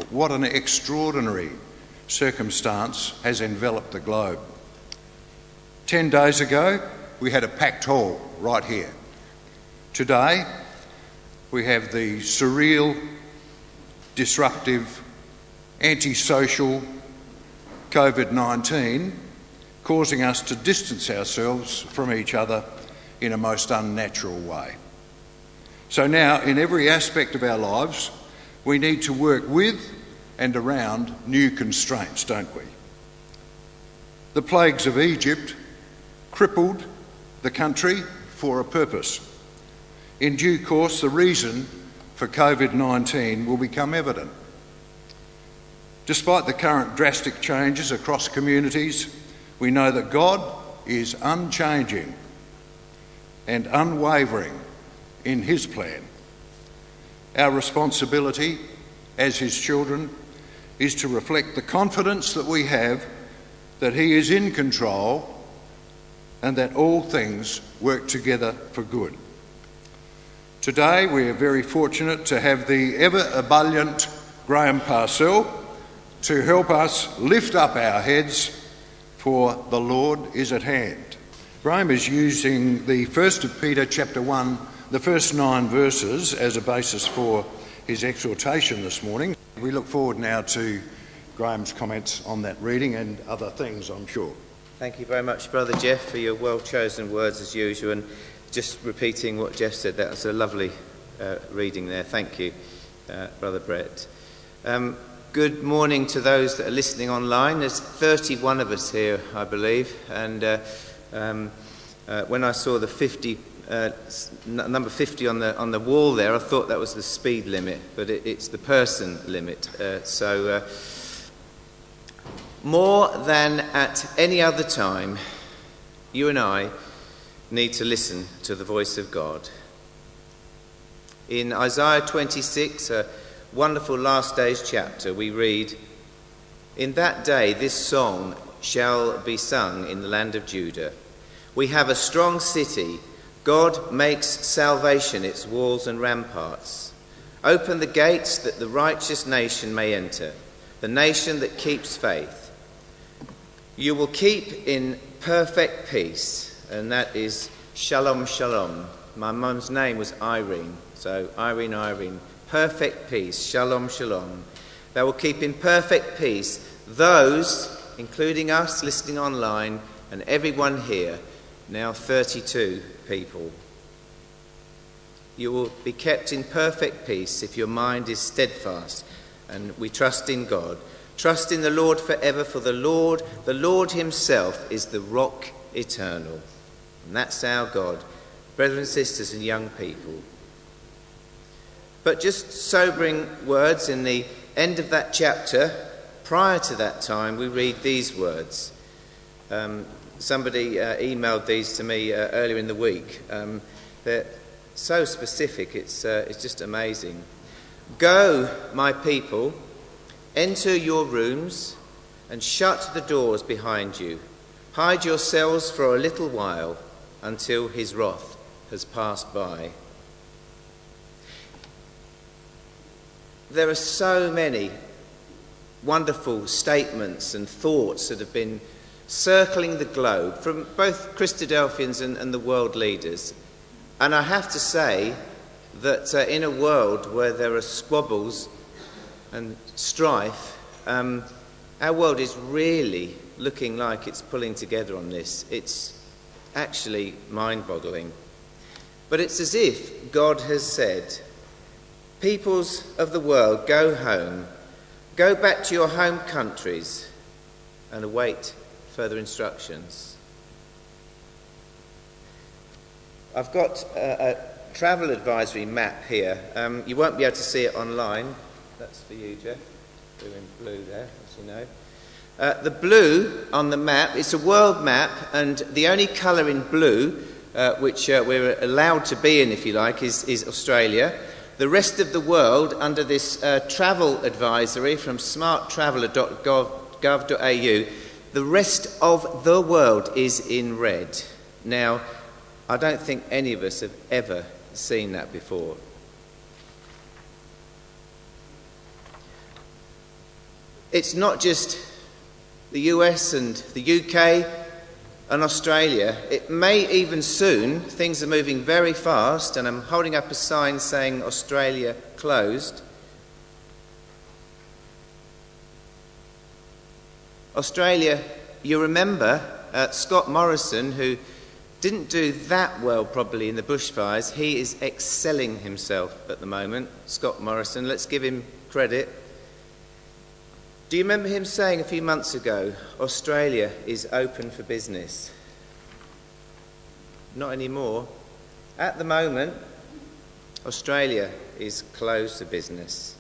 what an extraordinary circumstance has enveloped the globe. 10 days ago, we had a packed hall right here. Today, we have the surreal, disruptive, antisocial COVID-19 causing us to distance ourselves from each other in a most unnatural way. So now, in every aspect of our lives, we need to work with and around new constraints, don't we? The plagues of Egypt crippled the country for a purpose. In due course, the reason for COVID-19 will become evident. Despite the current drastic changes across communities, we know that God is unchanging and unwavering in his plan. Our responsibility as his children is to reflect the confidence that we have that he is in control and that all things work together for good. Today we are very fortunate to have the ever-ebullient Graham Parcell to help us lift up our heads, for the Lord is at hand. Graham is using the 1 Peter chapter 1, the first 9 verses, as a basis for his exhortation this morning. We look forward now to Graham's comments on that reading and other things, I'm sure. Thank you very much, Brother Jeff, for your well-chosen words as usual. And just repeating what Jeff said, that was a lovely reading there. Thank you, Brother Brett. Good morning to those that are listening online. There's 31 of us here, I believe. And when I saw the number 50 on the wall there, I thought that was the speed limit, but it's the person limit. So more than at any other time, you and I need to listen to the voice of God. In Isaiah 26, a wonderful last days chapter, we read, "In that day this song shall be sung in the land of Judah. We have a strong city. God makes salvation its walls and ramparts. Open the gates that the righteous nation may enter, the nation that keeps faith. You will keep in perfect peace," and that is Shalom, Shalom. My mum's name was Irene, so Irene. Perfect peace, Shalom, Shalom. They will keep in perfect peace those, including us listening online and everyone here, now 32 people. You will be kept in perfect peace if your mind is steadfast, and we trust in God. Trust in the Lord forever, for the Lord himself is the rock eternal. And that's our God, brothers and sisters and young people. But just sobering words in the end of that chapter, prior to that time, we read these words. Somebody emailed these to me earlier in the week. They're so specific, it's just amazing. "Go, my people, enter your rooms and shut the doors behind you. Hide yourselves for a little while until his wrath has passed by." There are so many wonderful statements and thoughts that have been circling the globe from both Christadelphians and the world leaders. And I have to say that in a world where there are squabbles and strife, our world is really looking like it's pulling together on this. It's actually mind-boggling. But it's as if God has said, "Peoples of the world, go home. Go back to your home countries and await further instructions." I've got a travel advisory map here. You won't be able to see it online. That's for you, Jeff. Blue in blue there, as you know. The blue on the map, it's a world map, and the only colour in blue, which we're allowed to be in, if you like, is Australia. The rest of the world, under this travel advisory from smarttraveller.gov.au, the rest of the world is in red. Now, I don't think any of us have ever seen that before. It's not just the US and the UK and Australia. It may even soon, things are moving very fast, and I'm holding up a sign saying Australia closed. Australia, you remember Scott Morrison, who didn't do that well probably in the bushfires. He is excelling himself at the moment, Scott Morrison. Let's give him credit. Do you remember him saying a few months ago, Australia is open for business? Not anymore. At the moment, Australia is closed to business.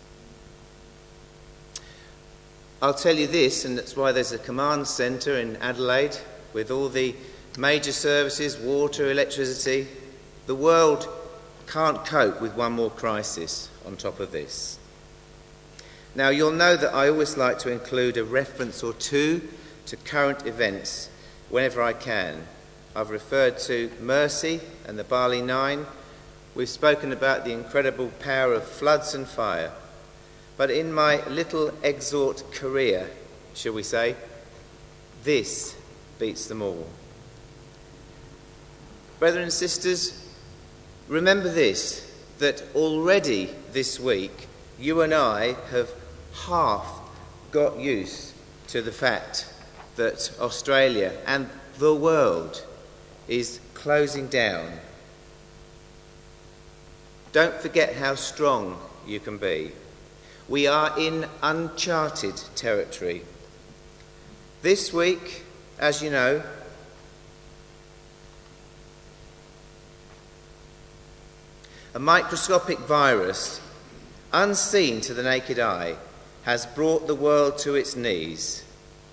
I'll tell you this, and that's why there's a command centre in Adelaide with all the major services, water, electricity. The world can't cope with one more crisis on top of this. Now, you'll know that I always like to include a reference or two to current events whenever I can. I've referred to Mercy and the Bali Nine. We've spoken about the incredible power of floods and fire. But in my little exhort career, shall we say, this beats them all. Brothers and sisters, remember this, that already this week you and I have half got used to the fact that Australia and the world is closing down. Don't forget how strong you can be. We are in uncharted territory. This week, as you know, a microscopic virus, unseen to the naked eye, has brought the world to its knees.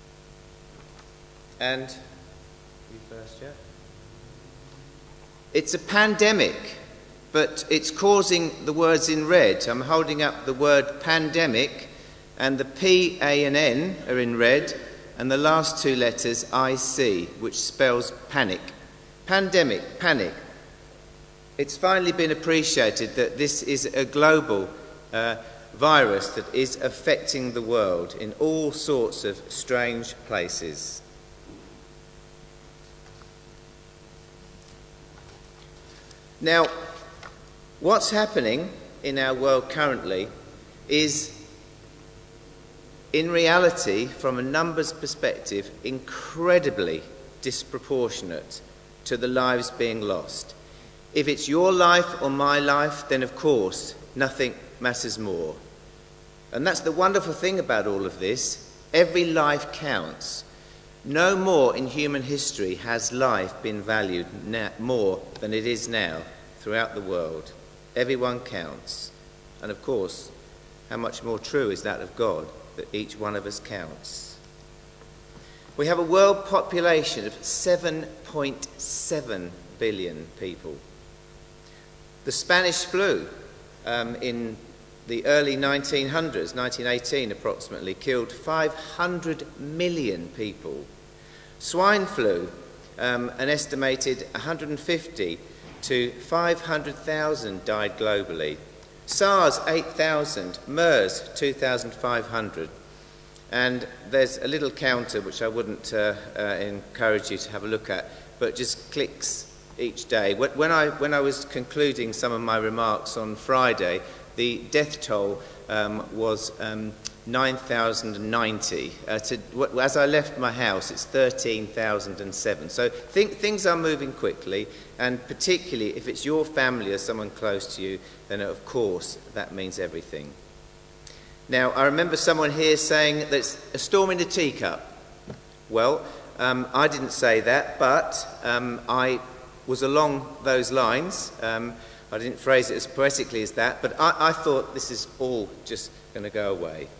And, you first, Jeff? It's a pandemic, but it's causing the words in red. I'm holding up the word pandemic, and the P, A and N are in red, and the last two letters IC, which spells panic. Pandemic, panic. It's finally been appreciated that this is a global virus that is affecting the world in all sorts of strange places. Now, what's happening in our world currently is, in reality, from a numbers perspective, incredibly disproportionate to the lives being lost. If it's your life or my life, then of course nothing matters more. And that's the wonderful thing about all of this. Every life counts. No more in human history has life been valued more than it is now throughout the world. Everyone counts. And of course, how much more true is that of God, that each one of us counts. We have a world population of 7.7 billion people. The Spanish flu in the early 1900s, 1918 approximately, killed 500 million people. Swine flu, an estimated 150 to 500,000 died globally. SARS, 8,000. MERS, 2,500. And there's a little counter which I wouldn't encourage you to have a look at, but just clicks each day. When I was concluding some of my remarks on Friday, the death toll was 9,090. As I left my house, it's 13,007. So things are moving quickly, and particularly if it's your family or someone close to you, then of course that means everything. Now, I remember someone here saying that it's a storm in a teacup. Well, I didn't say that, but I was along those lines. I didn't phrase it as poetically as that, but I thought this is all just going to go away.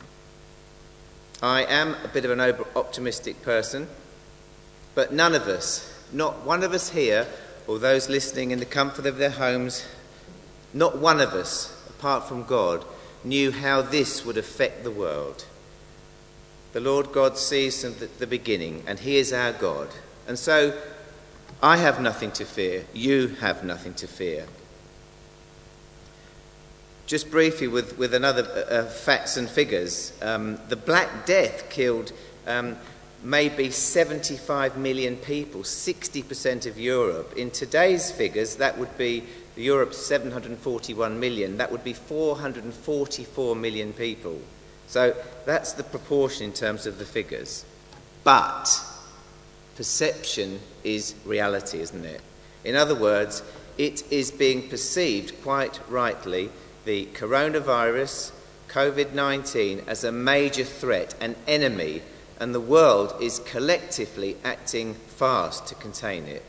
I am a bit of an over-optimistic person, but none of us, not one of us here, or those listening in the comfort of their homes, not one of us, apart from God, knew how this would affect the world. The Lord God sees from the beginning, and he is our God. And so, I have nothing to fear, you have nothing to fear. Just briefly with another facts and figures, the Black Death killed maybe 75 million people, 60% of Europe. In today's figures, that would be Europe's 741 million. That would be 444 million people. So that's the proportion in terms of the figures. But perception is reality, isn't it? In other words, it is being perceived, quite rightly, the coronavirus, COVID-19, as a major threat, an enemy, and the world is collectively acting fast to contain it.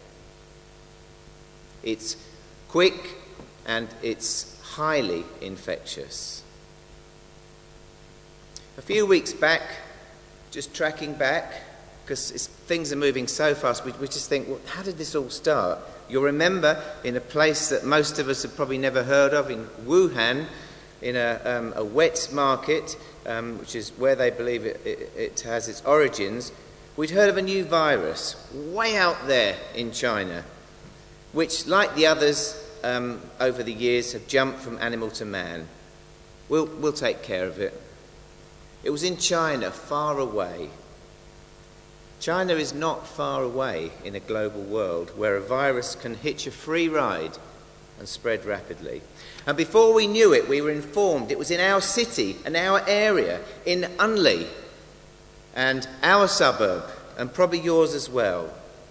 It's quick and it's highly infectious. A few weeks back, just tracking back, because things are moving so fast, we just think, well, how did this all start? You'll remember in a place that most of us have probably never heard of, in Wuhan, in a wet market, which is where they believe it has its origins, we'd heard of a new virus way out there in China, which, like the others over the years, have jumped from animal to man. We'll take care of it. It was in China, far away. China is not far away in a global world where a virus can hitch a free ride and spread rapidly. And before we knew it, we were informed it was in our city and our area, in Unli, and our suburb, and probably yours as well.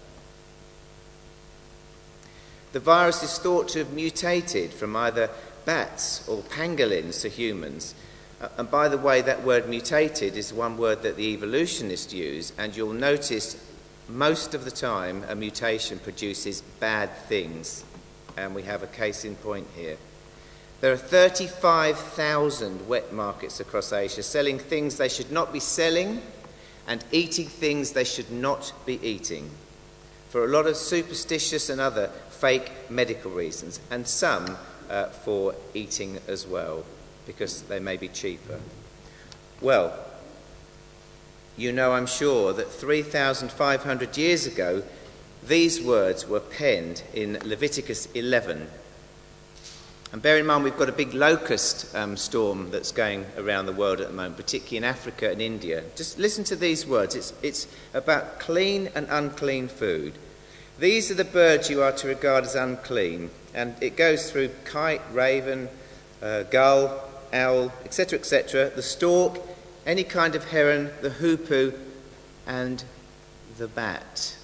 The virus is thought to have mutated from either bats or pangolins to humans. And by the way, that word mutated is one word that the evolutionists use, and you'll notice most of the time a mutation produces bad things. And we have a case in point here. There are 35,000 wet markets across Asia selling things they should not be selling and eating things they should not be eating, for a lot of superstitious and other fake medical reasons, and some for eating as well, because they may be cheaper. Well, you know, I'm sure, that 3,500 years ago, these words were penned in Leviticus 11. And bear in mind, we've got a big locust storm that's going around the world at the moment, particularly in Africa and India. Just listen to these words. It's about clean and unclean food. These are the birds you are to regard as unclean. And it goes through kite, raven, gull, owl, etc., the stork, any kind of heron, the hoopoe, and the bat.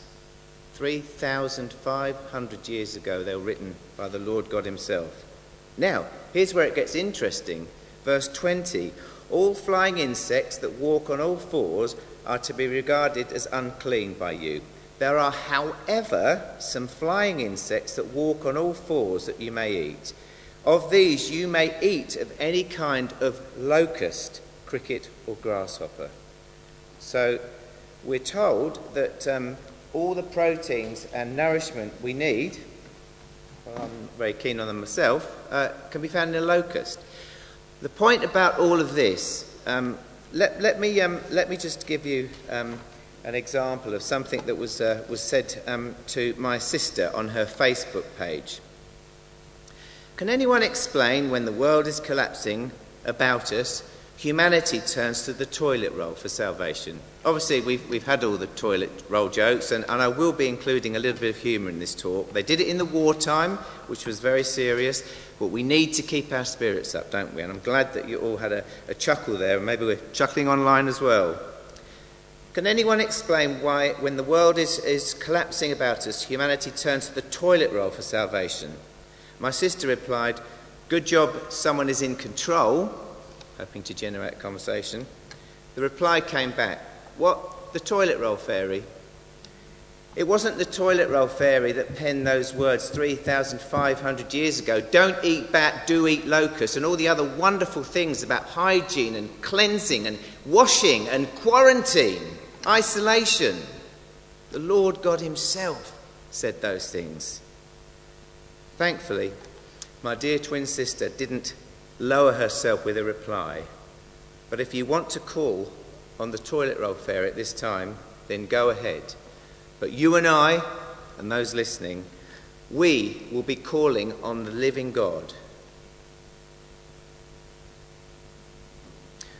3,500 years ago, they were written by the Lord God himself. Now, here's where it gets interesting. Verse 20, all flying insects that walk on all fours are to be regarded as unclean by you. There are, however, some flying insects that walk on all fours that you may eat. Of these you may eat of any kind of locust, cricket or grasshopper. So we're told that all the proteins and nourishment we need, well, I'm very keen on them myself, can be found in a locust. The point about all of this, let me just give you an example of something that was said to my sister on her Facebook page. Can anyone explain when the world is collapsing about us, humanity turns to the toilet roll for salvation? Obviously, we've had all the toilet roll jokes, and I will be including a little bit of humour in this talk. They did it in the wartime, which was very serious, but we need to keep our spirits up, don't we? And I'm glad that you all had a chuckle there, and maybe we're chuckling online as well. Can anyone explain why, when the world is collapsing about us, humanity turns to the toilet roll for salvation? My sister replied, good job someone is in control, hoping to generate conversation. The reply came back, what, the toilet roll fairy? It wasn't the toilet roll fairy that penned those words 3,500 years ago. Don't eat bat, do eat locust, and all the other wonderful things about hygiene and cleansing and washing and quarantine, isolation. The Lord God himself said those things. Thankfully, my dear twin sister didn't lower herself with a reply. But if you want to call on the toilet roll fairy at this time, then go ahead. But you and I, and those listening, we will be calling on the living God.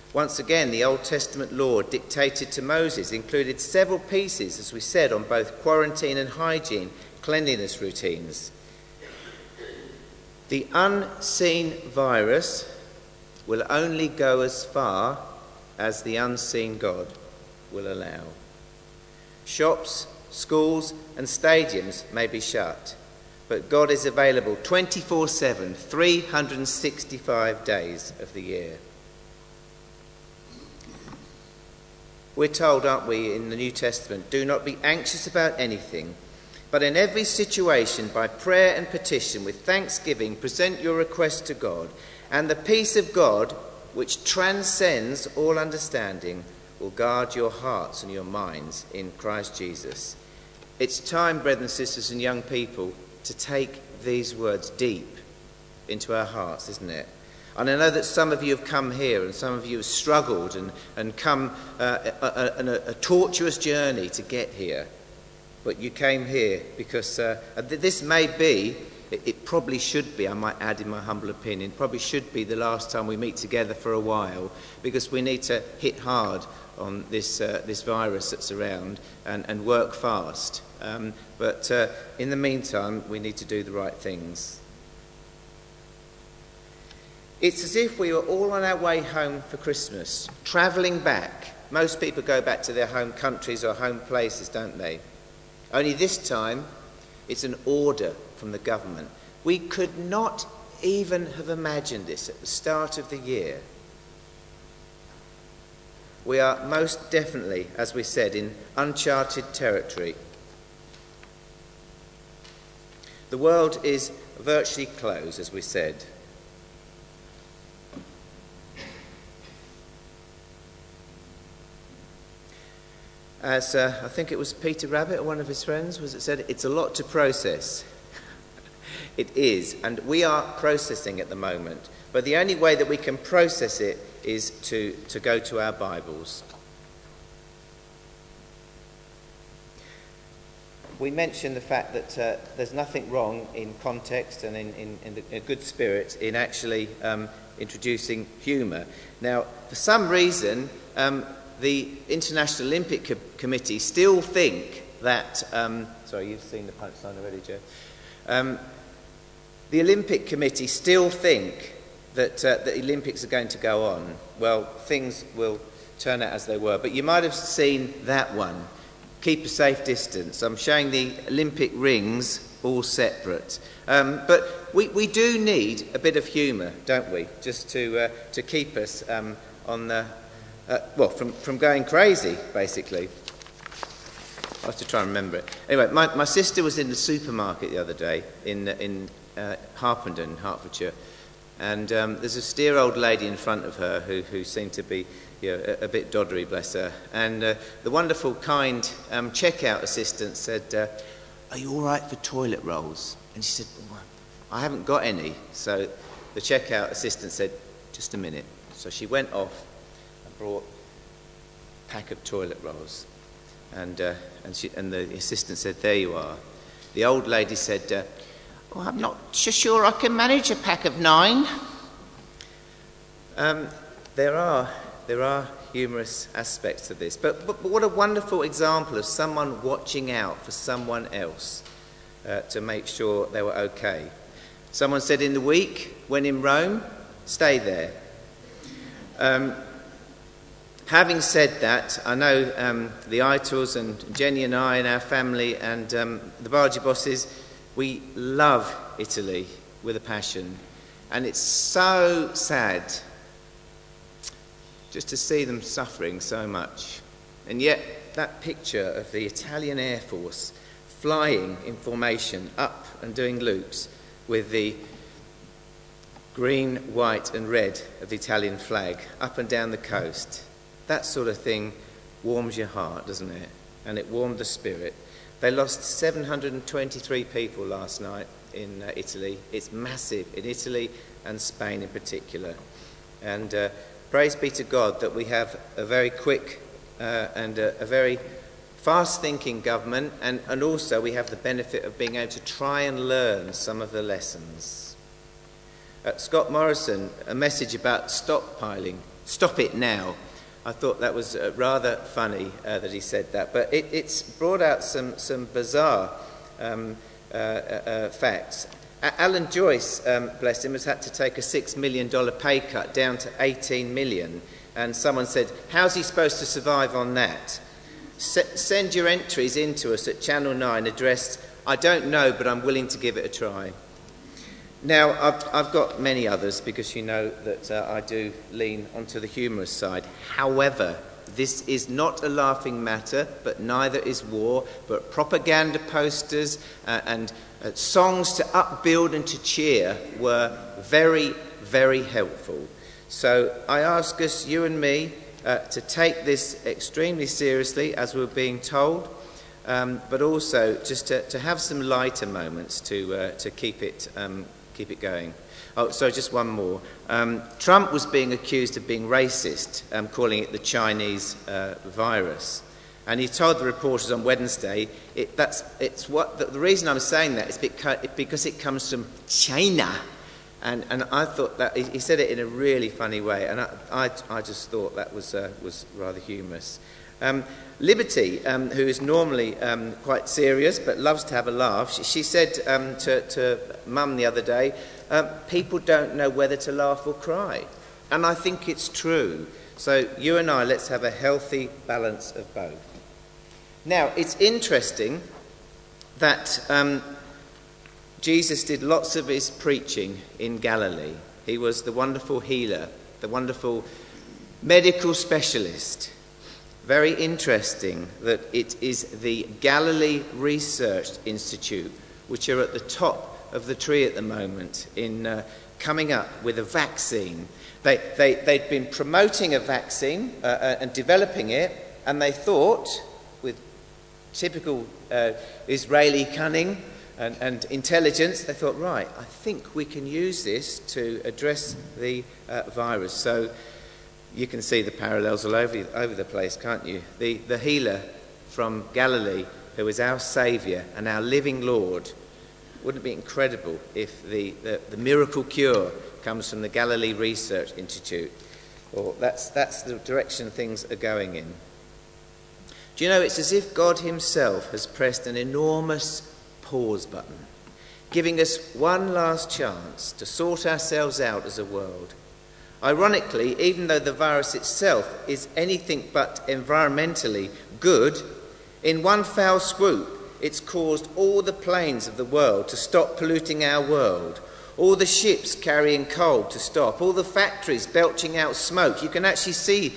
Once again, the Old Testament law dictated to Moses included several pieces, as we said, on both quarantine and hygiene, cleanliness routines. The unseen virus will only go as far as the unseen God will allow. Shops, schools and stadiums may be shut, but God is available 24/7, 365 days of the year. We're told, aren't we, in the New Testament, do not be anxious about anything, but in every situation, by prayer and petition, with thanksgiving, present your request to God, and the peace of God, which transcends all understanding, will guard your hearts and your minds in Christ Jesus. It's time, brothers and sisters and young people, to take these words deep into our hearts, isn't it? And I know that some of you have come here and some of you have struggled and come on a tortuous journey to get here. But you came here because this may be, it probably should be, I might add in my humble opinion, probably should be the last time we meet together for a while, because we need to hit hard on this virus that's around and work fast. But in the meantime, we need to do the right things. It's as if we were all on our way home for Christmas, travelling back. Most people go back to their home countries or home places, don't they? Only this time, it's an order from the government. We could not even have imagined this at the start of the year. We are most definitely, as we said, in uncharted territory. The world is virtually closed, as we said. As I think it was Peter Rabbit or one of his friends said, it's a lot to process. It is, and we are processing at the moment. But the only way that we can process it is to go to our Bibles. We mentioned the fact that there's nothing wrong in context and in a good spirit in actually introducing humour. Now, for some reason, the International Olympic Committee still think that... sorry, you've seen the punchline already, Joe. The Olympic Committee still think that the Olympics are going to go on. Well, things will turn out as they were. But you might have seen that one. Keep a safe distance. I'm showing the Olympic rings all separate. But we do need a bit of humour, don't we? Just to keep us on the... from going crazy, basically. I have to try and remember it. Anyway, my sister was in the supermarket the other day in Harpenden, Hertfordshire, and there's a steer old lady in front of her who seemed to be a bit doddery, bless her. And the wonderful, kind checkout assistant said, "Are you all right for toilet rolls?" And she said, "Well, I haven't got any." So the checkout assistant said, "Just a minute." So she went off and brought a pack of toilet rolls. And the assistant said, "There you are." The old lady said, "Oh, I'm not so sure I can manage a pack of 9. There are humorous aspects to this, but what a wonderful example of someone watching out for someone else to make sure they were okay. Someone said in the week, when in Rome, stay there. Having said that, I know the Itals and Jenny and I and our family and the Bargy bosses, we love Italy with a passion. And it's so sad just to see them suffering so much. And yet that picture of the Italian Air Force flying in formation up and doing loops with the green, white and red of the Italian flag up and down the coast, that sort of thing warms your heart, doesn't it? And it warmed the spirit. They lost 723 people last night in Italy. It's massive in Italy and Spain in particular. And praise be to God that we have a very quick and a very fast-thinking government, and also we have the benefit of being able to try and learn some of the lessons. Scott Morrison, a message about stockpiling Stop it now. I thought that was rather funny that he said that, but it's brought out some bizarre facts. Alan Joyce, bless him, has had to take a $6 million pay cut down to $18 million, and someone said, how's he supposed to survive on that? Send your entries in to us at Channel 9 addressed, I don't know, but I'm willing to give it a try. Now, I've got many others because you know that I do lean onto the humorous side. However, this is not a laughing matter, but neither is war, but propaganda posters and songs to upbuild and to cheer were very, very helpful. So I ask us, you and me, to take this extremely seriously, as we're being told, but also just to have some lighter moments to keep it going. Oh, sorry, just one more. Trump was being accused of being racist, calling it the Chinese virus. And he told the reporters on Wednesday, the reason I'm saying that is because it comes from China. And I thought that he said it in a really funny way, and I just thought that was rather humorous. Liberty, who is normally quite serious but loves to have a laugh, she said to Mum the other day, people don't know whether to laugh or cry. And I think it's true. So you and I, let's have a healthy balance of both. Now, it's interesting that Jesus did lots of his preaching in Galilee. He was the wonderful healer, the wonderful medical specialist. Very interesting that it is the Galilee Research Institute, which are at the top of the tree at the moment in coming up with a vaccine. They'd been promoting a vaccine and developing it, and they thought, with typical Israeli cunning and intelligence, they thought, right, I think we can use this to address the virus. So you can see the parallels all over the place, can't you? The healer from Galilee, who is our Saviour and our living Lord. Wouldn't it be incredible if the miracle cure comes from the Galilee Research Institute? Or that's the direction things are going in. Do you know, it's as if God himself has pressed an enormous pause button, giving us one last chance to sort ourselves out as a world. Ironically, even though the virus itself is anything but environmentally good, in one foul swoop it's caused all the planes of the world to stop polluting our world, all the ships carrying coal to stop, all the factories belching out smoke. You can actually see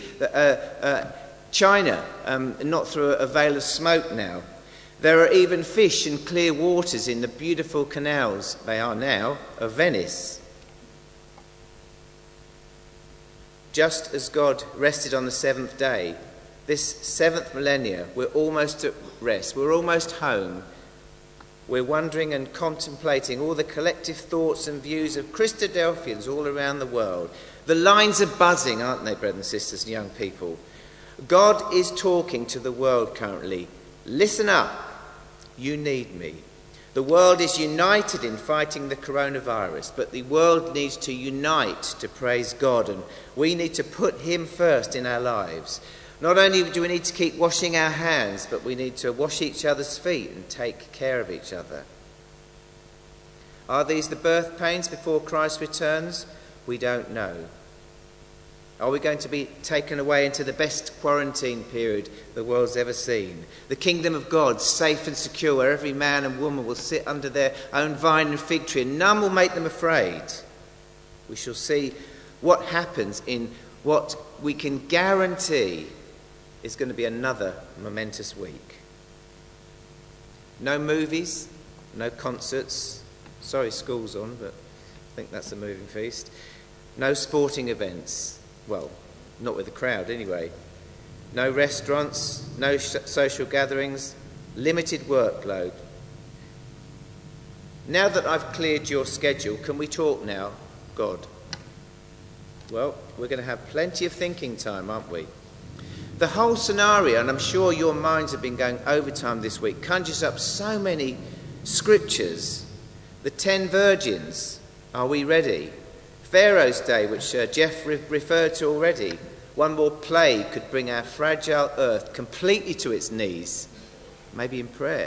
China not through a veil of smoke now. There are even fish and clear waters in the beautiful canals, they are now, of Venice. Just as God rested on the seventh day, this seventh millennia, we're almost at rest. We're almost home. We're wondering and contemplating all the collective thoughts and views of Christadelphians all around the world. The lines are buzzing, aren't they, brothers and sisters and young people? God is talking to the world currently. Listen up. You need me. The world is united in fighting the coronavirus, but the world needs to unite to praise God, and we need to put him first in our lives. Not only do we need to keep washing our hands, but we need to wash each other's feet and take care of each other. Are these the birth pains before Christ returns? We don't know. Are we going to be taken away into the best quarantine period the world's ever seen? The kingdom of God, safe and secure, where every man and woman will sit under their own vine and fig tree, and none will make them afraid. We shall see what happens in what we can guarantee is going to be another momentous week. No movies, no concerts. Sorry, school's on, but I think that's a moving feast. No sporting events. Well, not with the crowd anyway. No restaurants, no social gatherings, limited workload. Now that I've cleared your schedule, can we talk now, God? Well, we're going to have plenty of thinking time, aren't we? The whole scenario, and I'm sure your minds have been going overtime this week, conjures up so many scriptures. The 10 virgins, are we ready? Pharaoh's day, which Jeff referred to already. One more plague could bring our fragile earth completely to its knees, maybe in prayer.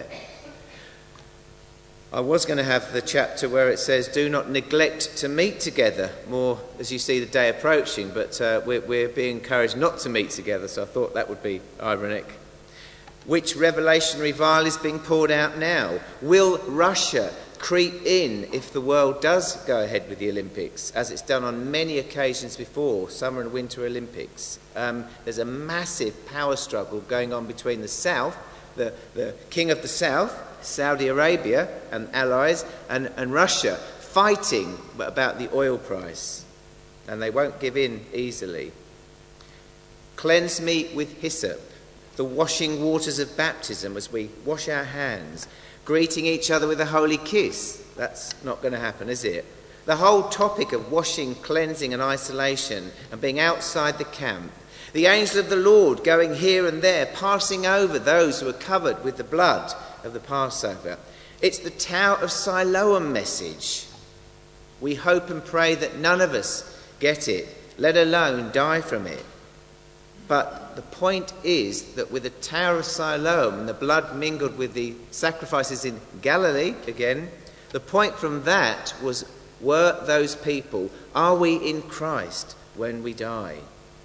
I was going to have the chapter where it says, do not neglect to meet together, more as you see the day approaching, but we're being encouraged not to meet together, so I thought that would be ironic. Which revelationary vial is being poured out now? Will Russia creep in if the world does go ahead with the Olympics, as it's done on many occasions before, Summer and Winter Olympics? There's a massive power struggle going on between the South, the King of the South, Saudi Arabia and allies, and Russia, fighting about the oil price. And they won't give in easily. Cleanse me with hyssop, the washing waters of baptism as we wash our hands, greeting each other with a holy kiss. That's not going to happen, is it? The whole topic of washing, cleansing and isolation and being outside the camp. The angel of the Lord going here and there, passing over those who are covered with the blood of the Passover. It's the Tower of Siloam message. We hope and pray that none of us get it, let alone die from it. But the point is that with the Tower of Siloam and the blood mingled with the sacrifices in Galilee, again, the point from that was, were those people, are we in Christ when we die?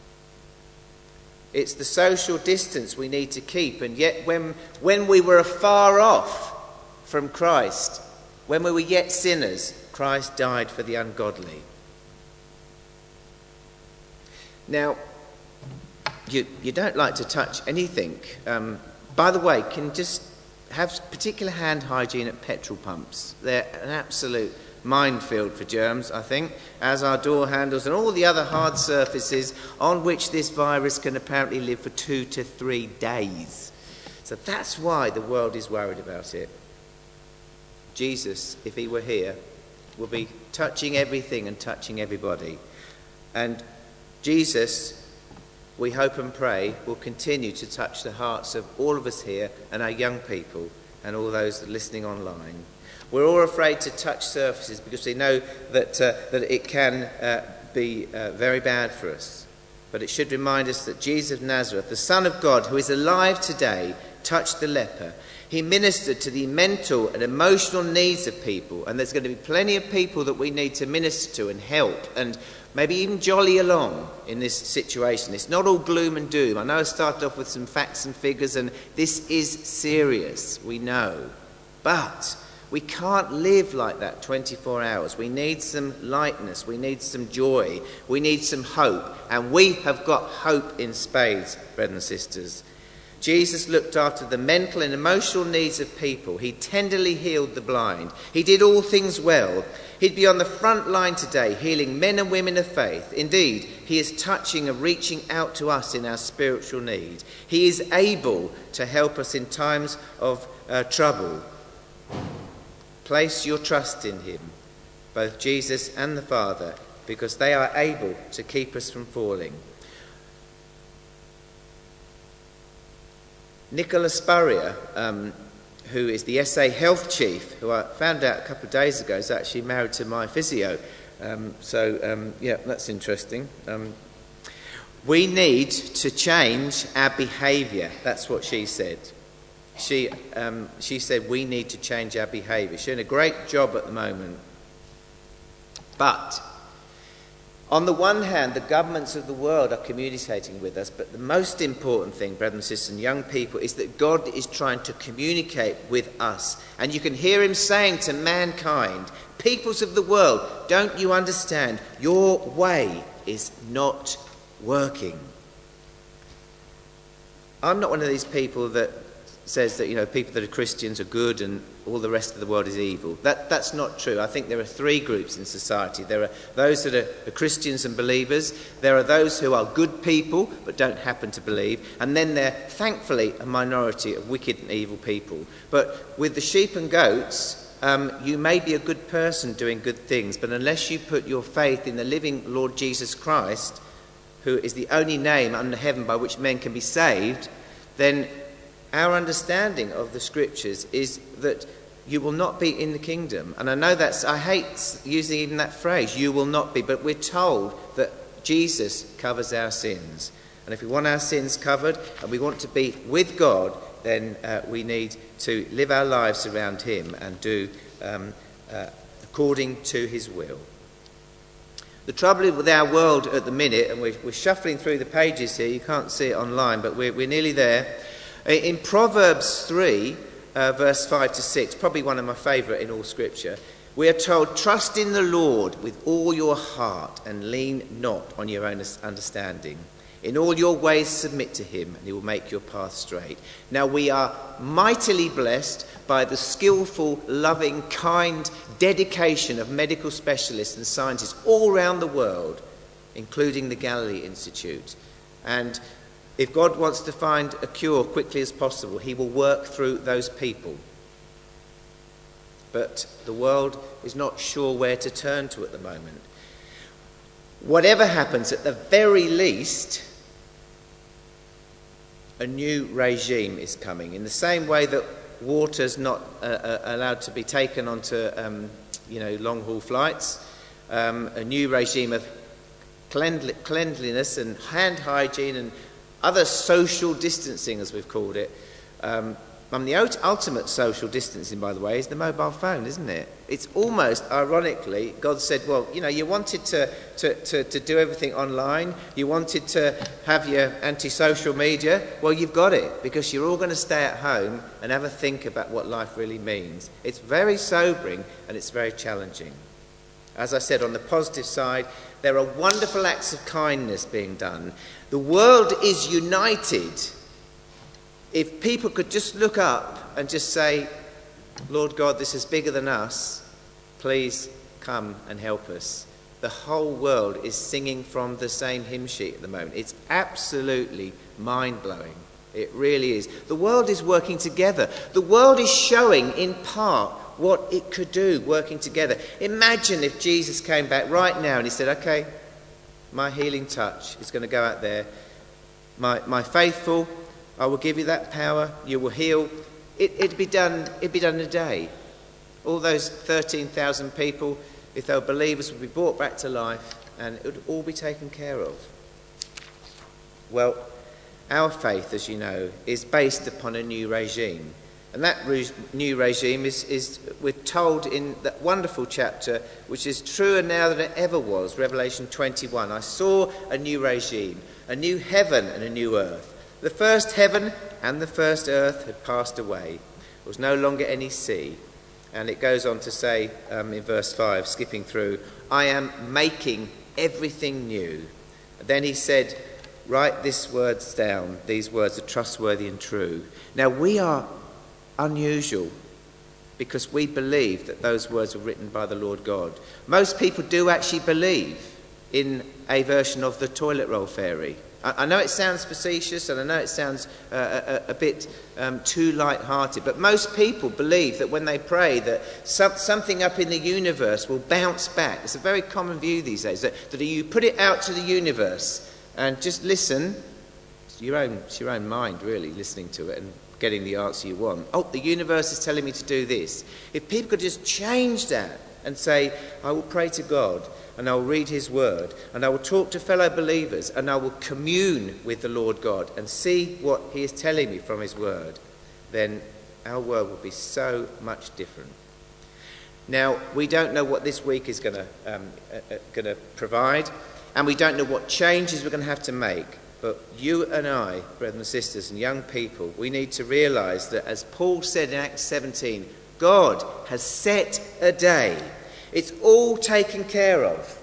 It's the social distance we need to keep, and yet when we were afar off from Christ, when we were yet sinners, Christ died for the ungodly. Now, you don't like to touch anything. By the way, can just have particular hand hygiene at petrol pumps. They're an absolute minefield for germs, I think, as are door handles and all the other hard surfaces on which this virus can apparently live for 2 to 3 days. So that's why the world is worried about it. Jesus, if he were here, would be touching everything and touching everybody. And Jesus, we hope and pray, will continue to touch the hearts of all of us here and our young people and all those listening online. We're all afraid to touch surfaces because we know that it can be very bad for us. But it should remind us that Jesus of Nazareth, the Son of God, who is alive today, touched the leper. He ministered to the mental and emotional needs of people, and there's going to be plenty of people that we need to minister to and help and maybe even jolly along in this situation. It's not all gloom and doom. I know I started off with some facts and figures, and this is serious, we know. But we can't live like that 24 hours. We need some lightness. We need some joy. We need some hope. And we have got hope in spades, brothers and sisters. Jesus looked after the mental and emotional needs of people. He tenderly healed the blind. He did all things well. He'd be on the front line today, healing men and women of faith. Indeed, he is touching and reaching out to us in our spiritual need. He is able to help us in times of trouble. Place your trust in him, both Jesus and the Father, because they are able to keep us from falling. Nicola Spurrier, who is the SA health chief, who I found out a couple of days ago is actually married to my physio. Yeah, that's interesting. We need to change our behaviour. That's what she said. She said we need to change our behaviour. She's doing a great job at the moment. But on the one hand, the governments of the world are communicating with us, but the most important thing, brothers and sisters and young people, is that God is trying to communicate with us. And you can hear him saying to mankind, peoples of the world, don't you understand? Your way is not working. I'm not one of these people that says that, people that are Christians are good and all the rest of the world is evil. That's not true. I think there are 3 groups in society. There are those that are Christians and believers. There are those who are good people but don't happen to believe. And then there, thankfully, a minority of wicked and evil people. But with the sheep and goats, you may be a good person doing good things, but unless you put your faith in the living Lord Jesus Christ, who is the only name under heaven by which men can be saved, then our understanding of the scriptures is that you will not be in the kingdom. And I know I hate using even that phrase, you will not be, but we're told that Jesus covers our sins. And if we want our sins covered and we want to be with God, then we need to live our lives around him and do according to his will. The trouble with our world at the minute, and we're shuffling through the pages here, you can't see it online, but we're nearly there. In Proverbs 3, verse 5 to 6, probably one of my favourite in all Scripture, we are told, trust in the Lord with all your heart and lean not on your own understanding. In all your ways submit to him, and he will make your path straight. Now we are mightily blessed by the skillful, loving, kind dedication of medical specialists and scientists all around the world, including the Galilee Institute. And if God wants to find a cure quickly as possible, he will work through those people. But the world is not sure where to turn to at the moment. Whatever happens, at the very least, a new regime is coming. In the same way that water's not allowed to be taken onto long-haul flights, a new regime of cleanliness and hand hygiene and other social distancing, as we've called it. The ultimate social distancing, by the way, is the mobile phone, isn't it? It's almost, ironically, God said, well, you wanted to do everything online. You wanted to have your anti-social media. Well, you've got it, because you're all going to stay at home and have a think about what life really means. It's very sobering and it's very challenging. As I said, on the positive side, there are wonderful acts of kindness being done. The world is united. If people could just look up and just say, Lord God, this is bigger than us. Please come and help us. The whole world is singing from the same hymn sheet at the moment. It's absolutely mind-blowing. It really is. The world is working together. The world is showing in part what it could do working together. Imagine if Jesus came back right now and he said, okay, my healing touch is going to go out there. My faithful, I will give you that power. You will heal. It'd be done in a day. All those 13,000 people, if they were believers, would be brought back to life, and it would all be taken care of. Well, our faith, as you know, is based upon a new regime. And that new regime is we're told in that wonderful chapter, which is truer now than it ever was, Revelation 21. I saw a new regime, a new heaven and a new earth. The first heaven and the first earth had passed away. There was no longer any sea. And it goes on to say in verse 5, skipping through, I am making everything new. And then he said, write these words down. These words are trustworthy and true. Now we are unusual because we believe that those words were written by the Lord God. Most people do actually believe in a version of the toilet roll fairy. I know it sounds facetious and I know it sounds a bit too light-hearted, but most people believe that when they pray that something up in the universe will bounce back. It's a very common view these days, that you put it out to the universe and just listen. It's your own mind, really, listening to it and getting the answer you want. Oh, the universe is telling me to do this. If people could just change that and say, I will pray to God, and I will read his word, and I will talk to fellow believers, and I will commune with the Lord God and see what he is telling me from his word, then our world will be so much different. Now, we don't know what this week is going to provide, and we don't know what changes we're going to have to make. But you and I, brothers and sisters and young people, we need to realise that, as Paul said in Acts 17, God has set a day. It's all taken care of.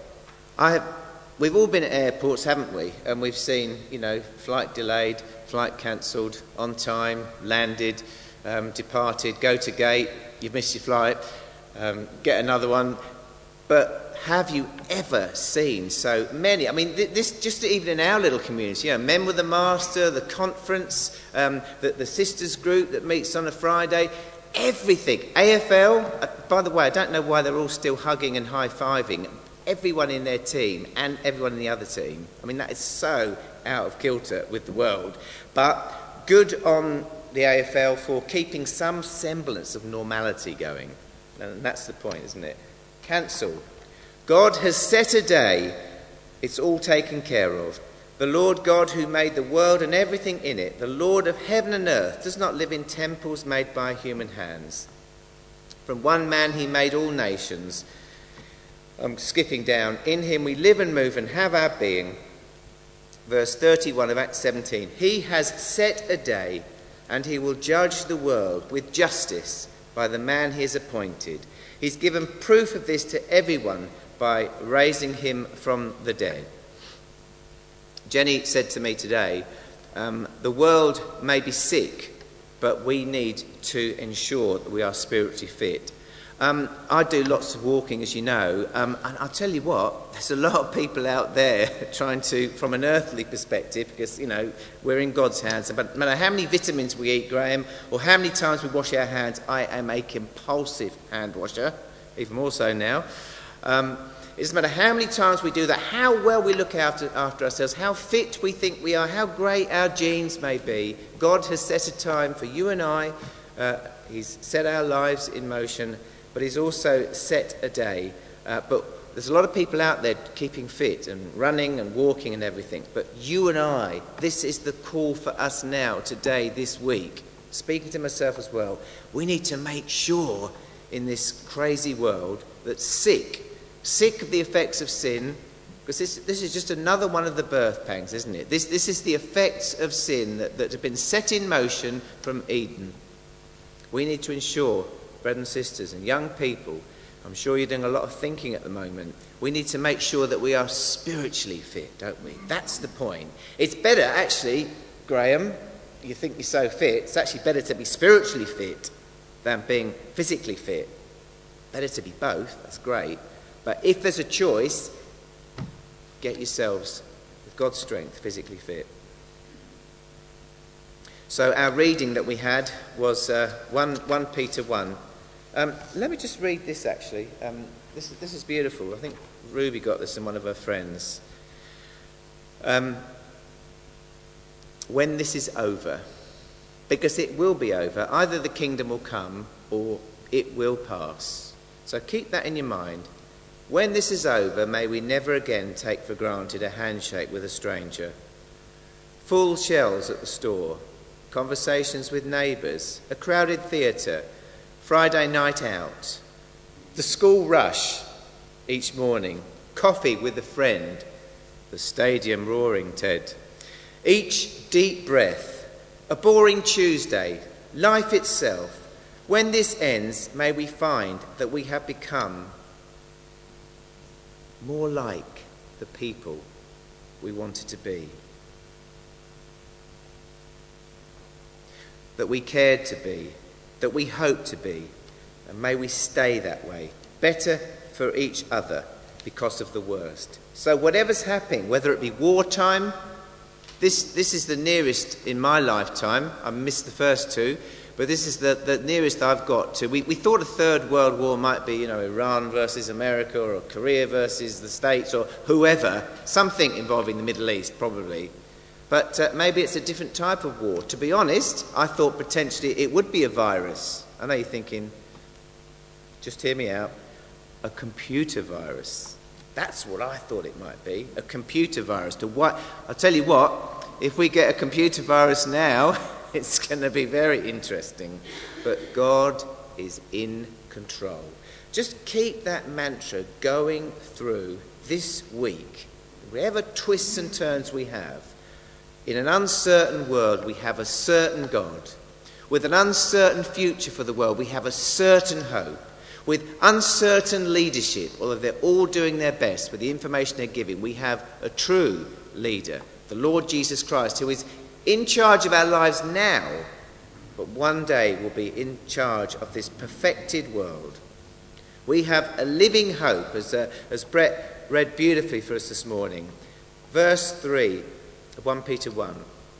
We've all been at airports, haven't we? And we've seen, flight delayed, flight cancelled, on time, landed, departed, go to gate, you've missed your flight, get another one. But have you ever seen so many? I mean, this just even in our little community, Men with the Master, the conference, the sisters group that meets on a Friday, everything. AFL, by the way, I don't know why they're all still hugging and high-fiving. Everyone in their team and everyone in the other team. I mean, that is so out of kilter with the world. But good on the AFL for keeping some semblance of normality going. And that's the point, isn't it? Cancel. God has set a day. It's all taken care of. The Lord God who made the world and everything in it, the Lord of heaven and earth, does not live in temples made by human hands. From one man he made all nations. I'm skipping down. In him we live and move and have our being. Verse 31 of Acts 17. He has set a day, and he will judge the world with justice by the man he has appointed. He's given proof of this to everyone by raising him from the dead. Jenny said to me today, the world may be sick, but we need to ensure that we are spiritually fit. I do lots of walking, as you know, and I'll tell you what, there's a lot of people out there trying to, from an earthly perspective, because, you know, we're in God's hands, but no matter how many vitamins we eat, Graham, or how many times we wash our hands, I am a compulsive hand washer, even more so now. It doesn't matter how many times we do that, how well we look after ourselves, how fit we think we are, how great our genes may be. God has set a time for you and I. He's set our lives in motion, but he's also set a day. But there's a lot of people out there keeping fit and running and walking and everything. But you and I, this is the call for us now, today, this week. Speaking to myself as well, we need to make sure in this crazy world that sick of the effects of sin, because this is just another one of the birth pangs, isn't it? This is the effects of sin that have been set in motion from Eden. We need to ensure, brothers and sisters and young people, I'm sure you're doing a lot of thinking at the moment, we need to make sure that we are spiritually fit, don't we? That's the point. It's better, actually, Graham, you think you're so fit, it's actually better to be spiritually fit than being physically fit. Better to be both, that's great. But if there's a choice, get yourselves, with God's strength, physically fit. So our reading that we had was 1 Peter 1. Let me just read this, actually. This is beautiful. I think Ruby got this from one of her friends. When this is over, because it will be over, either the kingdom will come or it will pass. So keep that in your mind. When this is over, may we never again take for granted a handshake with a stranger. Full shelves at the store, conversations with neighbours, a crowded theatre, Friday night out, the school rush each morning, coffee with a friend, the stadium roaring, Ted. Each deep breath, a boring Tuesday, life itself. When this ends, may we find that we have become more like the people we wanted to be, that we cared to be, that we hoped to be, and may we stay that way, better for each other because of the worst. So whatever's happening, whether it be wartime, this is the nearest in my lifetime. I missed the first two, but this is the nearest I've got to. We thought a third world war might be, Iran versus America, or Korea versus the States, or whoever, something involving the Middle East, probably. But maybe it's a different type of war. To be honest, I thought potentially it would be a virus. I know you're thinking, just hear me out, a computer virus. That's what I thought it might be, a computer virus. I'll tell you what, if we get a computer virus now, it's going to be very interesting. But God is in control. Just keep that mantra going through this week. Whatever twists and turns we have, in an uncertain world, we have a certain God. With an uncertain future for the world, we have a certain hope. With uncertain leadership, although they're all doing their best with the information they're giving, we have a true leader, the Lord Jesus Christ, who is in charge of our lives now, but one day will be in charge of this perfected world. We have a living hope, as Brett read beautifully for us this morning. Verse 3 of 1 Peter 1.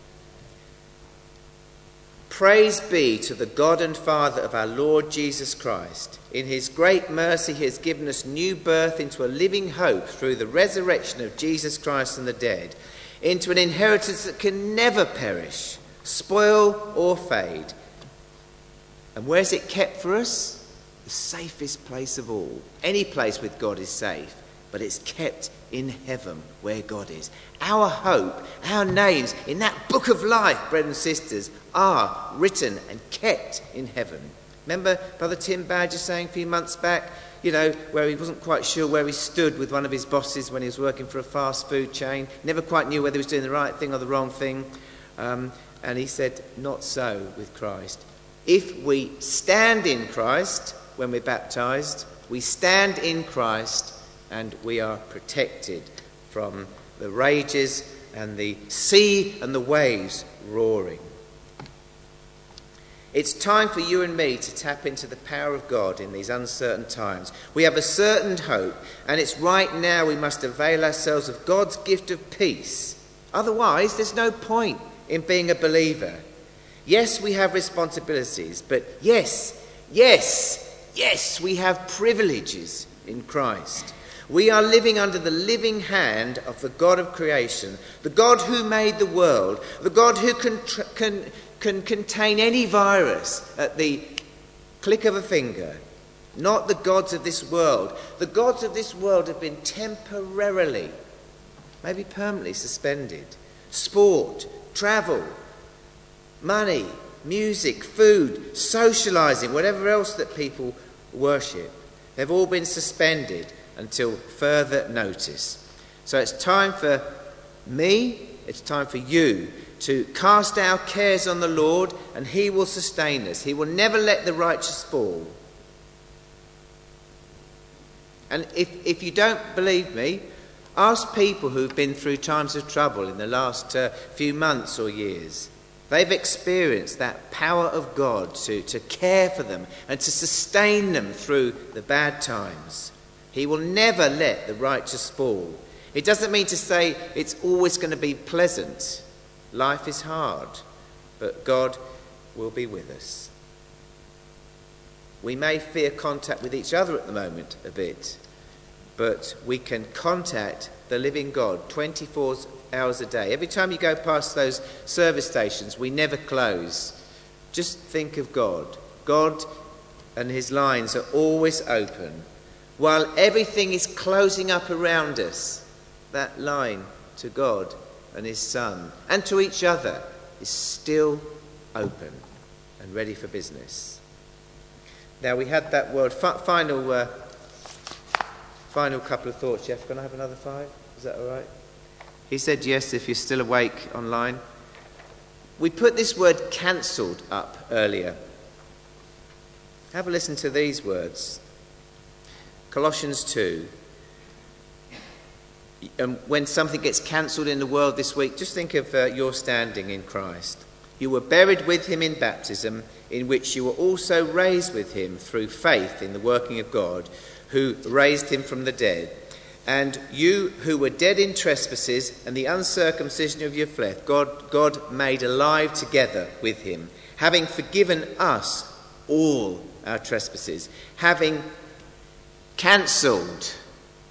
Praise be to the God and Father of our Lord Jesus Christ. In his great mercy he has given us new birth into a living hope through the resurrection of Jesus Christ from the dead, into an inheritance that can never perish, spoil or fade. And where's it kept for us? The safest place of all. Any place with God is safe, but it's kept in heaven where God is. Our hope, our names in that book of life, brothers and sisters, are written and kept in heaven. Remember Brother Tim Badger saying a few months back, where he wasn't quite sure where he stood with one of his bosses when he was working for a fast food chain, never quite knew whether he was doing the right thing or the wrong thing. And he said, not so with Christ. If we stand in Christ when we're baptised, we stand in Christ and we are protected from the rages and the sea and the waves roaring. It's time for you and me to tap into the power of God in these uncertain times. We have a certain hope, and it's right now we must avail ourselves of God's gift of peace. Otherwise, there's no point in being a believer. Yes, we have responsibilities, but yes, we have privileges in Christ. We are living under the living hand of the God of creation, the God who made the world, the God who can contain any virus at the click of a finger. Not the gods of this world. The gods of this world have been temporarily, maybe permanently suspended. Sport, travel, money, music, food, socialising, whatever else that people worship. They've all been suspended until further notice. So it's time for me, it's time for you to cast our cares on the Lord, and he will sustain us. He will never let the righteous fall. And if you don't believe me, ask people who've been through times of trouble in the last few months or years. They've experienced that power of God to care for them and to sustain them through the bad times. He will never let the righteous fall. It doesn't mean to say it's always going to be pleasant. Life is hard, but God will be with us. We may fear contact with each other at the moment a bit, but we can contact the living God 24 hours a day. Every time you go past those service stations, we never close. Just think of God. God and his lines are always open. While everything is closing up around us, that line to God and his Son and to each other is still open and ready for business. Now we had that word, final couple of thoughts. Jeff, can I have another 5? Is that all right? He said yes if you're still awake online. We put this word cancelled up earlier. Have a listen to these words. Colossians 2. When something gets cancelled in the world this week, just think of your standing in Christ. You were buried with him in baptism, in which you were also raised with him through faith in the working of God, who raised him from the dead. And you who were dead in trespasses and the uncircumcision of your flesh, God made alive together with him, having forgiven us all our trespasses, having cancelled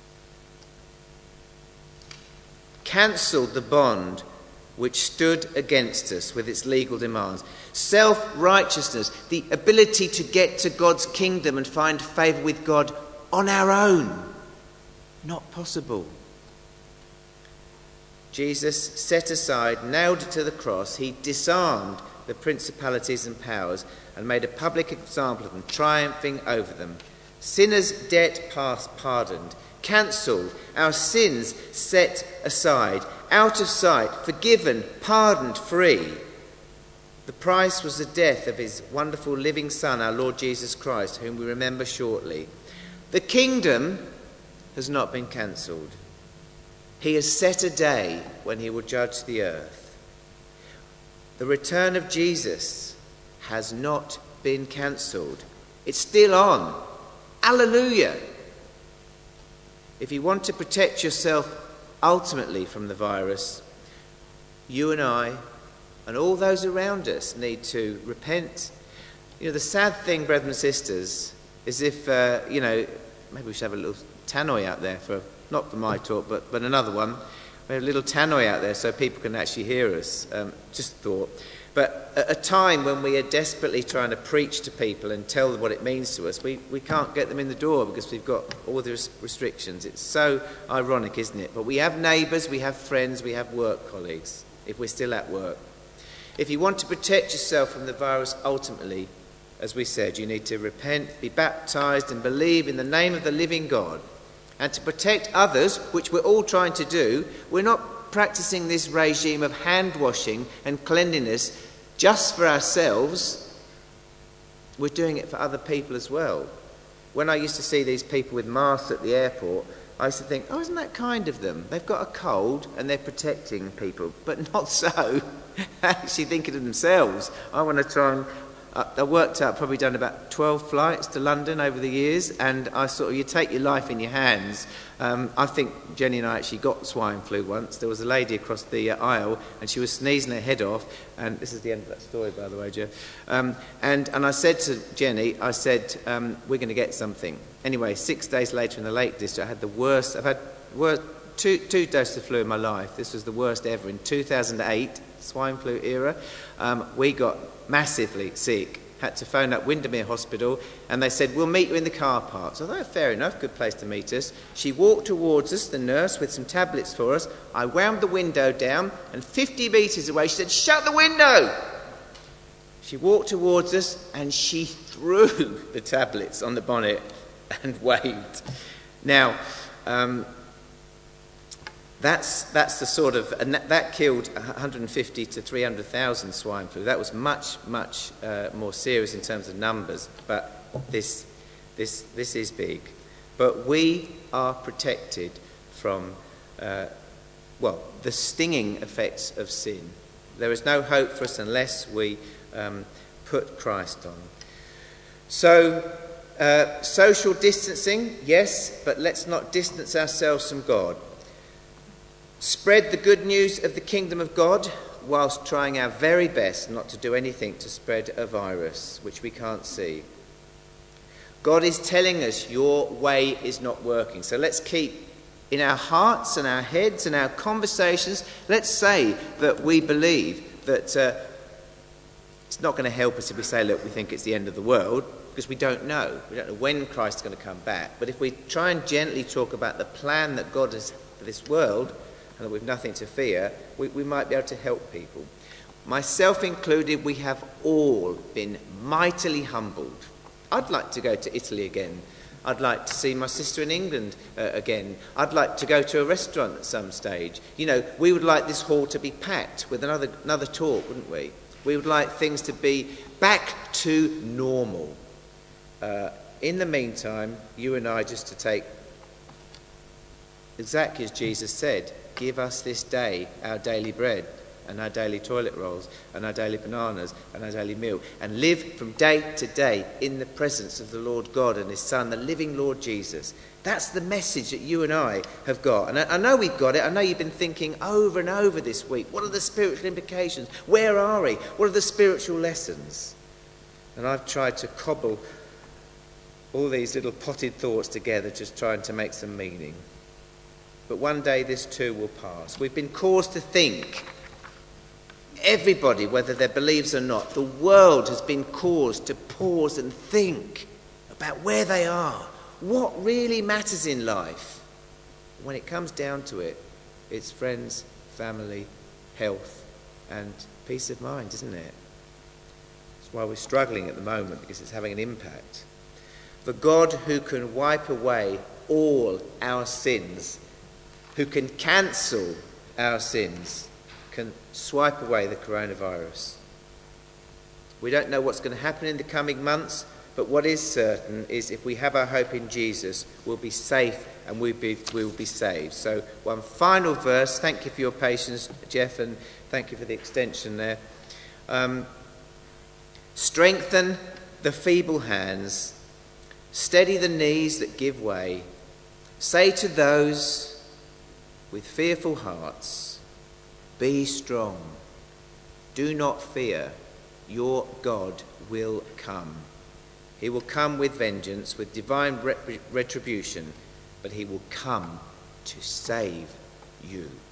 the bond which stood against us with its legal demands. Self-righteousness, the ability to get to God's kingdom and find favour with God on our own. Not possible. Jesus set aside, nailed to the cross, he disarmed the principalities and powers and made a public example of them, triumphing over them. Sinners' debt past pardoned, cancelled, our sins set aside, out of sight, forgiven, pardoned, free. The price was the death of his wonderful living Son, our Lord Jesus Christ, whom we remember shortly. The kingdom has not been cancelled. He has set a day when he will judge the earth. The return of Jesus has not been cancelled. It's still on. Hallelujah! If you want to protect yourself ultimately from the virus, you and I and all those around us need to repent. The sad thing, brothers and sisters, is if, maybe we should have a little tannoy out there not for my talk, but another one. We have a little tannoy out there so people can actually hear us. Just a thought. But at a time when we are desperately trying to preach to people and tell them what it means to us, we can't get them in the door because we've got all the restrictions. It's so ironic, isn't it? But we have neighbours, we have friends, we have work colleagues, if we're still at work. If you want to protect yourself from the virus, ultimately, as we said, you need to repent, be baptised and believe in the name of the living God. And to protect others, which we're all trying to do, we're not practicing this regime of hand washing and cleanliness just for ourselves. We're doing it for other people as well. When I used to see these people with masks at the airport, I used to think, oh, isn't that kind of them? They've got a cold and they're protecting people. But not so. Actually thinking of themselves. I want to try and... I worked out, probably done about 12 flights to London over the years, and you take your life in your hands. I think Jenny and I actually got swine flu once. There was a lady across the aisle, and she was sneezing her head off, and this is the end of that story, by the way, Jeff. And I said to Jenny, we're going to get something. Anyway, 6 days later in the Lake District, I've had two doses of flu in my life. This was the worst ever. In 2008, swine flu era, we got massively sick, had to phone up Windermere Hospital, and they said, we'll meet you in the car park. So I thought, fair enough, good place to meet us. She walked towards us, the nurse, with some tablets for us. I wound the window down, and 50 metres away, she said, shut the window! She walked towards us, and she threw the tablets on the bonnet and waved. Now, that's the sort of, and that killed 150 to 300,000 swine flu. That was much more serious in terms of numbers, but this is big. But we are protected from the stinging effects of sin. There is no hope for us unless we put Christ on. So social distancing, yes, but let's not distance ourselves from God. Spread the good news of the kingdom of God whilst trying our very best not to do anything to spread a virus which we can't see. God is telling us your way is not working. So let's keep in our hearts and our heads and our conversations, let's say that we believe that it's not going to help us if we say, look, we think it's the end of the world, because we don't know. We don't know when Christ is going to come back. But if we try and gently talk about the plan that God has for this world, and that we've nothing to fear, we might be able to help people. Myself included, we have all been mightily humbled. I'd like to go to Italy again. I'd like to see my sister in England again. I'd like to go to a restaurant at some stage. You know, we would like this hall to be packed with another talk, wouldn't we? We would like things to be back to normal. In the meantime, you and I just to take, exactly as Jesus said, give us this day our daily bread and our daily toilet rolls and our daily bananas and our daily meal, and live from day to day in the presence of the Lord God and his Son, the living Lord Jesus. That's the message that you and I have got. And I know we've got it. I know you've been thinking over and over this week, what are the spiritual implications? Where are we? What are the spiritual lessons? And I've tried to cobble all these little potted thoughts together, just trying to make some meaning. But one day this too will pass. We've been caused to think. Everybody, whether they're believers or not, the world has been caused to pause and think about where they are, what really matters in life. When it comes down to it, it's friends, family, health, and peace of mind, isn't it? That's why we're struggling at the moment, because it's having an impact. The God who can wipe away all our sins, who can cancel our sins, can swipe away the coronavirus. We don't know what's going to happen in the coming months, but what is certain is if we have our hope in Jesus, we'll be safe and we will be saved. So one final verse. Thank you for your patience, Jeff, and thank you for the extension there. Strengthen the feeble hands, steady the knees that give way. Say to those with fearful hearts, be strong. Do not fear. Your God will come. He will come with vengeance, with divine retribution, but he will come to save you.